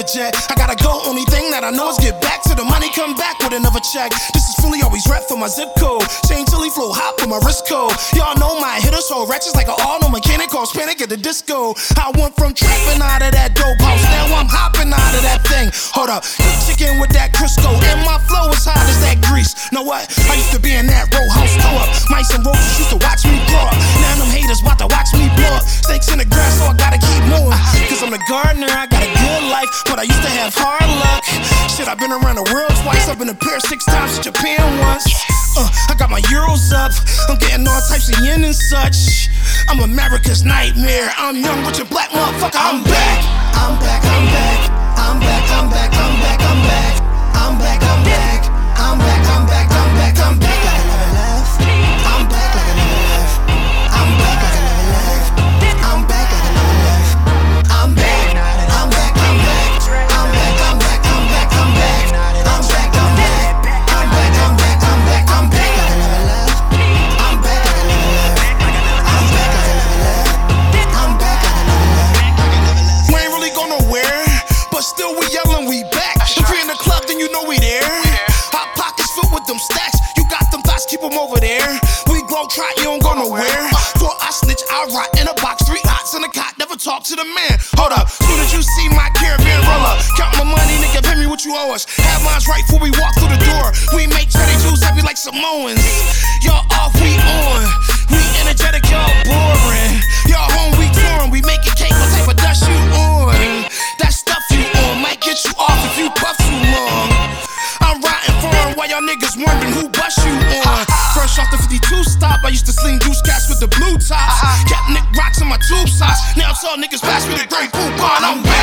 private jet. I gotta go, only thing that I know is get back to the money, come back with another check. This is Philly, always rep for my zip code. Chain Tilly flow hot for my wrist code. Y'all know my hitters so ratchets like an all-no mechanic, cause panic at the disco. I went from trapping out of that dope house, now I'm hopping out of that thing. Hold up, cook chicken with that Crisco, and my flow is hot as that grease. Know what? I used to be in that row house throw up. Mice and roses used to watch me grow up. Now them haters about to watch me blow up. Snakes in the grass, so I gotta keep moving. Cause I'm the gardener, I got a good life, but I used to have hard luck. Shit, I've been around the world twice. I've been to Paris 6 times, to Japan once. I got my euros up, I'm getting all types of yen and such. I'm America's nightmare, I'm young, rich and black, motherfucker, I'm back. I'm back, I'm back, I'm back, I'm back, I'm back, I'm back. I'm back, I'm back, I'm back, I'm back, I'm back, I'm back like I never left. I'm back like I never left. I'm back like I never left. I'm back like I never left. I'm back, I'm back, I'm back. I'm back, I'm back, I'm back, I'm back. I'm back, I'm back, I'm back, I'm back, I'm back. I'm back like I never left. I'm back like I never left. I'm back like I never left. I'm back like I never left. We ain't really go nowhere, but still we yelling, we back. If we in the club, then you know we there. Our pockets filled with them stacks. You got them thoughts, keep them over there. We glow trot, you don't go nowhere. For I snitch, I rot in a box, 3 hots in a cot, never talk to the man. Hold up, soon as you see my caravan roll up, count my money, nigga, pay me what you owe us. Have mines right before we walk through the door. We make Teddy Jews heavy like Samoans. Y'all off, we on. We energetic, y'all boring. Y'all home, we touring. We making cake, what type of dust you on? That stuff you on might get you off if you puff too long. I'm riding foreign while y'all niggas wondering who bust you on. Fresh off the 52 stop, I used to sling deuce cats with the blue tops. Kept Nick rocks in my tube socks. Now tell niggas pass me the great coupon. I'm back.